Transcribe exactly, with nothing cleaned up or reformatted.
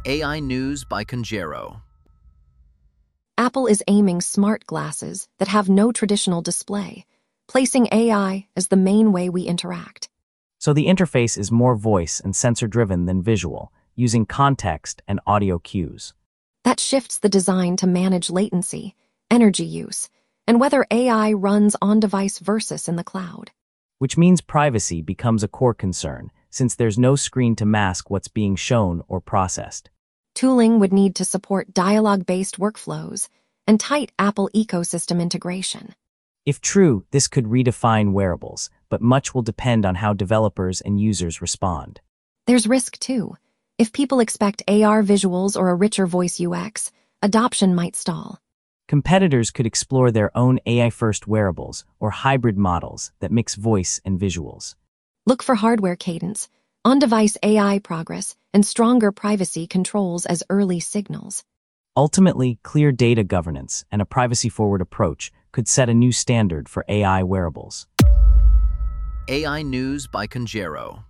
A I News by Conjero. Apple is aiming smart glasses that have no traditional display, placing A I as the main way we interact. So the interface is more voice and sensor-driven than visual, using context and audio cues. That shifts the design to manage latency, energy use, and whether A I runs on-device versus in the cloud. Which means privacy becomes a core concern, since there's no screen to mask what's being shown or processed. Tooling would need to support dialogue-based workflows and tight Apple ecosystem integration. If true, this could redefine wearables, but much will depend on how developers and users respond. There's risk, too. If people expect A R visuals or a richer voice U X, adoption might stall. Competitors could explore their own A I-first wearables or hybrid models that mix voice and visuals. Look for hardware cadence, on-device A I progress, and stronger privacy controls as early signals. Ultimately, clear data governance and a privacy-forward approach could set a new standard for A I wearables. A I News by Conjero.